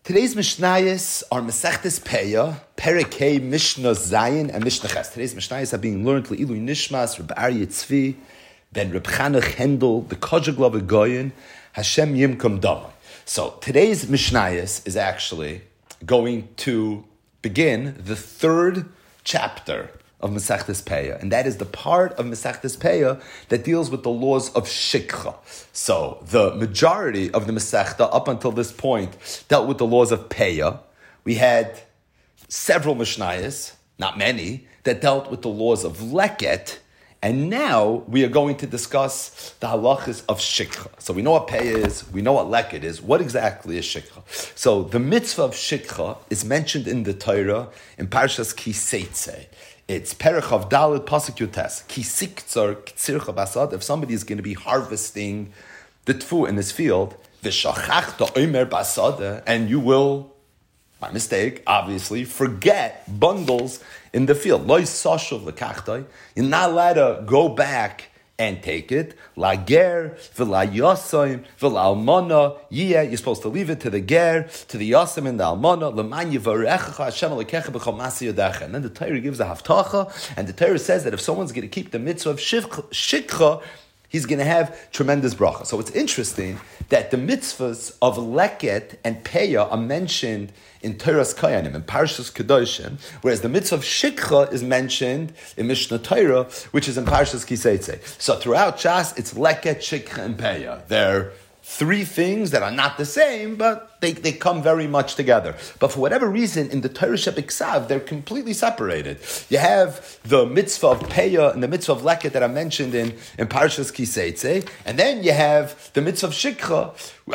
Today's Mishnayos are Masechtes Peah, Perek Mishnah Zayin, and Mishnah Ches. Today's Mishnayos are being learned Le'ilu Nishmas, Reb Aryeh Tzvi, Ben Reb Chanach Hendel, the Kojaglav Goyen, Hashem Yimkom Dama. So today's Mishnayos is actually going to begin the third chapter of Masechtes Peah, and that is the part of Masechtes Peah that deals with the laws of Shikha. So the majority of the Masechta up until this point dealt with the laws of Peah. We had several Mishnayos, not many, that dealt with the laws of Leket, and now we are going to discuss the halachas of Shikha. So we know what Peah is, we know what Leket is. What exactly is Shikha? So the mitzvah of Shikha is mentioned in the Torah in Parshas Ki Seitzei. It's Perech of Dalet Pasuk Yutes. Ki siktzar k'tzircha basad. If somebody is going to be harvesting the tfu in his field, v'shachachta omer basada, and you will, by mistake, obviously, forget bundles in the field. Lo yisashuv l'kachtai. You're not allowed to go back and take it. La ger, v'la yosayim, v'la almana. Yeah, you're supposed to leave it to the ger, to the yosayim and the almana. L'man yivarechecha Hashem alekecha b'chol masi yodecha. And then the Torah gives a haftacha, and the Torah says that if someone's going to keep the mitzvah of shikha, he's going to have tremendous bracha. So it's interesting that the mitzvahs of Leket and Peah are mentioned in Torah's Kayanim, in Parshas Kedoshim, whereas the mitzvah of Shikha is mentioned in Mishnah Torah, which is in Parshas Ki Seitzei. So throughout Shas, it's Leket, Shikha, and Peah. They're three things that are not the same, but they come very much together. But for whatever reason, in the Torah Shebiksav, they're completely separated. You have the mitzvah of Peah and the mitzvah of Leket that are mentioned in Parshas Ki Seitzei, and then you have the mitzvah of Shikha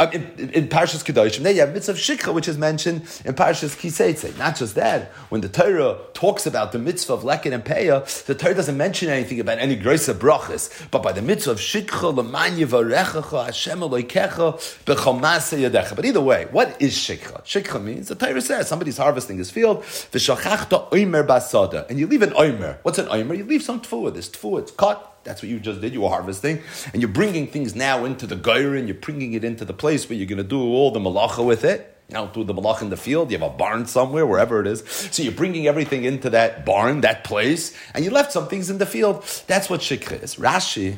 in Parshas Kedoshim. Then you have mitzvah of Shikha, which is mentioned in Parshas Ki Seitzei. Not just that, when the Torah talks about the mitzvah of Leket and Peah, the Torah doesn't mention anything about any greater brachas, but by the mitzvah of Shikha, l'man yivarechecha Hashem elokecha b'chol ma'aseh yadecha. But either way, what is Shikha? Shikha means, the Torah says, somebody's harvesting his field, v'shachachta omer basada, and you leave an omer. What's an omer? You leave some tfuah. This tfuah, it's cut. That's what you just did. You were harvesting, and you're bringing things now into the goyre, and you're bringing it into the place where you're going to do all the malacha with it. You don't do the malach in the field. You have a barn somewhere, wherever it is. So you're bringing everything into that barn, that place, and you left some things in the field. That's what Shikha is. Rashi,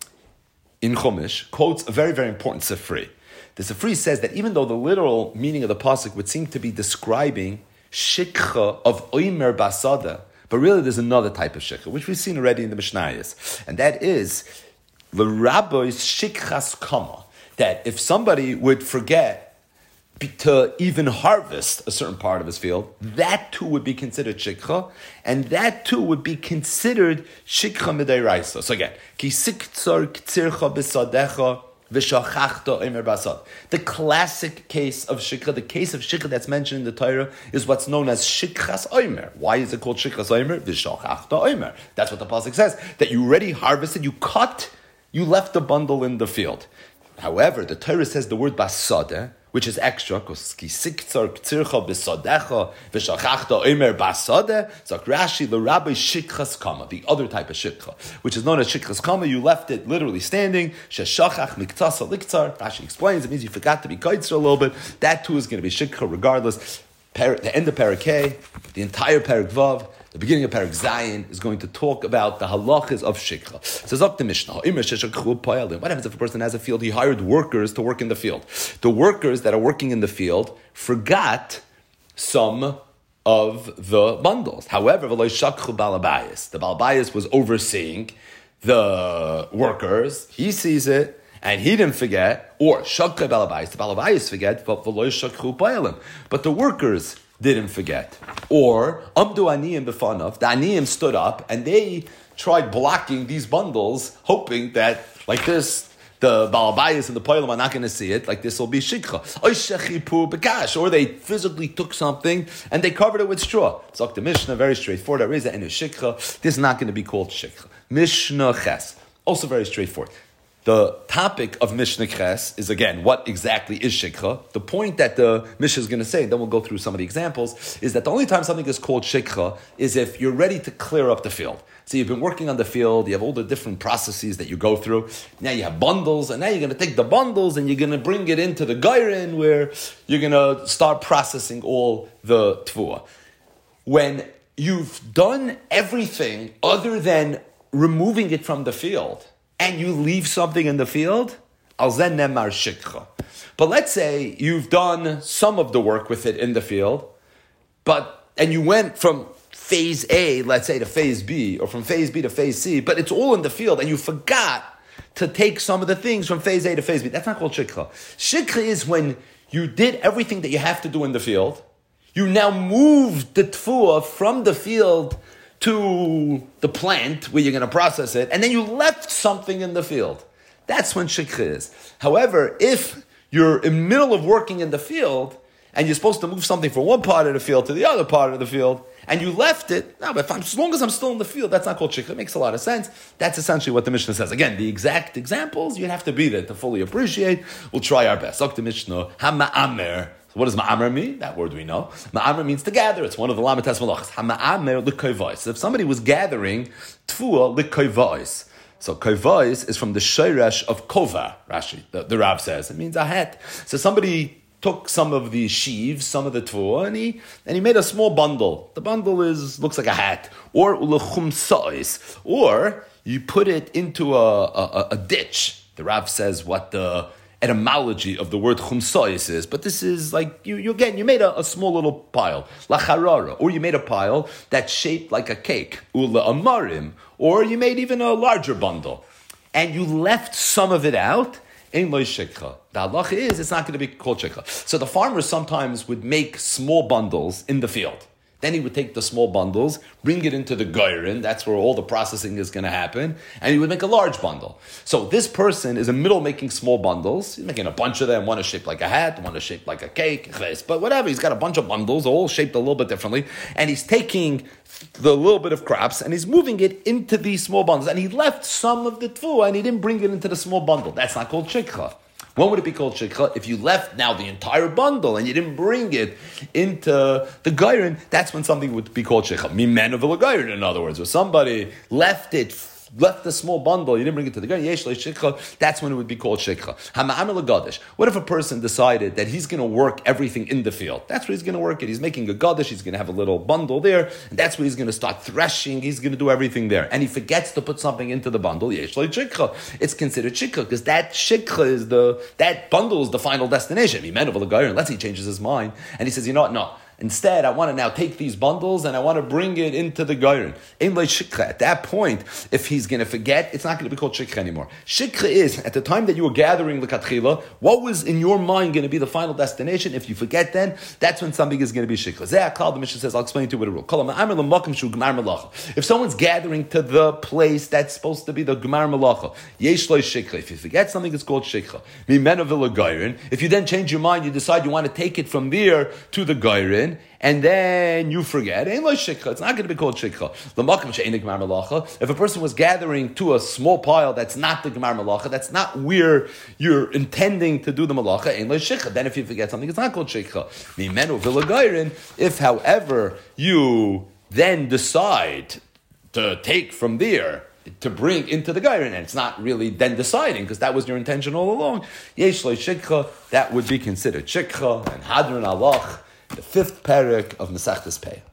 in Chumash, quotes a very, very important Sifri. The Sifri says that even though the literal meaning of the pasuk would seem to be describing Shikha of Omer Basada, but really there's another type of Shikha, which we've seen already in the Mishnayos, and that is the Rabbi's Shikchas Kama, that if somebody would forget to even harvest a certain part of his field, that too would be considered Shikha, and that too would be considered Shikha Midei. So again, Ki siktzar k'tzircha b'sadecha v'shachachta omer basad. The classic case of Shikha, the case of Shikha that's mentioned in the Torah, is what's known as Shikchas Omer. Why is it called Shikchas Omer? V'shachachta Omer. That's what the pasuk says, that you already harvested, you cut, you left the bundle in the field. However, the Torah says the word basada, which is extra, because ki siktzar k'tzircha b'sadecha v'shachachta omer basada, so Rashi, the rabbi shikchas kama, the other type of shikha, which is known as shikchas kama. You left it literally standing, sheshachach miktasa liktzar. Rashi explains, it means you forgot to be kaitzer a little bit. That too is going to be shikha regardless. The end of Perek K, the entire Perek Vav, the beginning of Perek Zayin is going to talk about the halachas of Shikha. Says up the Mishnah, what happens if a person has a field? He hired workers to work in the field. The workers that are working in the field forgot some of the bundles. However, the Balbayas was overseeing the workers. He sees it, and he didn't forget, or Shakha Balabayas, the Balabayas forget, but the workers didn't forget. Or Amdu Aniyim B'fanav, the Aniyim stood up and they tried blocking these bundles, hoping that like this, the Balabayas and the Poilam are not going to see it, like this will be Shikha. Or they physically took something and they covered it with straw. So the Mishnah, very straightforward. There is a Shikha. This is not going to be called Shikha. Mishnah Ches, also very straightforward. The topic of Mishnah Ches is, again, what exactly is Shikha. The point that the Mishnah is going to say, then we'll go through some of the examples, is that the only time something is called Shikha is if you're ready to clear up the field. So you've been working on the field, you have all the different processes that you go through. Now you have bundles, and now you're going to take the bundles and you're going to bring it into the Gairin where you're going to start processing all the Tfuah. When you've done everything other than removing it from the field, and you leave something in the field, al zen nemar shikha. But let's say you've done some of the work with it in the field, and you went from phase A, let's say, to phase B, or from phase B to phase C, but it's all in the field, and you forgot to take some of the things from phase A to phase B. That's not called shikha. Shikha is when you did everything that you have to do in the field, you now moved the tfuah from the field to the plant where you're going to process it, and then you left something in the field. That's when shikha is. However, if you're in the middle of working in the field, and you're supposed to move something from one part of the field to the other part of the field, and you left it, no, but as long as I'm still in the field, that's not called shikha. It makes a lot of sense. That's essentially what the Mishnah says. Again, the exact examples, you'd have to be there to fully appreciate. We'll try our best. The Mishnah, ha-ma'amer. What does ma'amer mean? That word we know. Ma'amer means to gather. It's one of the lamatas malachas. Ha-ma'amer l'koivais. So if somebody was gathering tfuah l'koivais, so koivais is from the shoresh of kova, Rashi, the Rav says. It means a hat. So somebody took some of the sheaves, some of the tfuah, and he made a small bundle. The bundle looks like a hat. Or l'chumsais. Or you put it into a ditch. The Rav says what the etymology of the word chumsais is, but this is like, you made a small little pile, lacharara, or you made a pile that's shaped like a cake, ula amarim, or you made even a larger bundle, and you left some of it out, ein lo shikha. The halacha is, it's not going to be called shikha. So the farmers sometimes would make small bundles in the field. Then he would take the small bundles, bring it into the gairin, that's where all the processing is going to happen, and he would make a large bundle. So this person is in the middle making small bundles. He's making a bunch of them. One is shaped like a hat, one is shaped like a cake, but whatever. He's got a bunch of bundles, all shaped a little bit differently, and he's taking the little bit of crops, and he's moving it into these small bundles, and he left some of the tfuah, and he didn't bring it into the small bundle. That's not called shikha. When would it be called shikha? If you left now the entire bundle and you didn't bring it into the gairin, that's when something would be called shikha. Mimenu v'lo gairin, in other words, or somebody left the small bundle, you didn't bring it to the gairin, yesh lo shikha, that's when it would be called shikha. Hama'amel gadish. What if a person decided that he's going to work everything in the field? That's where he's going to work it. He's making a gadish, he's going to have a little bundle there, and that's where he's going to start threshing, he's going to do everything there. And he forgets to put something into the bundle, yesh lo shikha. It's considered shikha, because that shikha is that bundle is the final destination. Mimenu v'lo gairin, unless he changes his mind, and he says, you know what, no. Instead, I want to now take these bundles and I want to bring it into the gairin. At that point, if he's going to forget, it's not going to be called shikha anymore. Shikha is, at the time that you were gathering the katchila, what was in your mind going to be the final destination? If you forget then, that's when something is going to be shikha. The Mishnah says, I'll explain to you what a rule. If someone's gathering to the place that's supposed to be the gemar malacha, yesh lo shikha. If you forget something, it's called shikha. If you then change your mind, you decide you want to take it from there to the gairin, and then you forget, it's not going to be called shikha. If a person was gathering to a small pile that's not the gemar malacha, that's not where you're intending to do the malacha, then if you forget something, it's not called shikha. If, however, you then decide to take from there to bring into the gairin, and it's not really then deciding, because that was your intention all along, yesh lo shikha, that would be considered shikha. And hadron alach, the fifth parak of Masechtas Peah.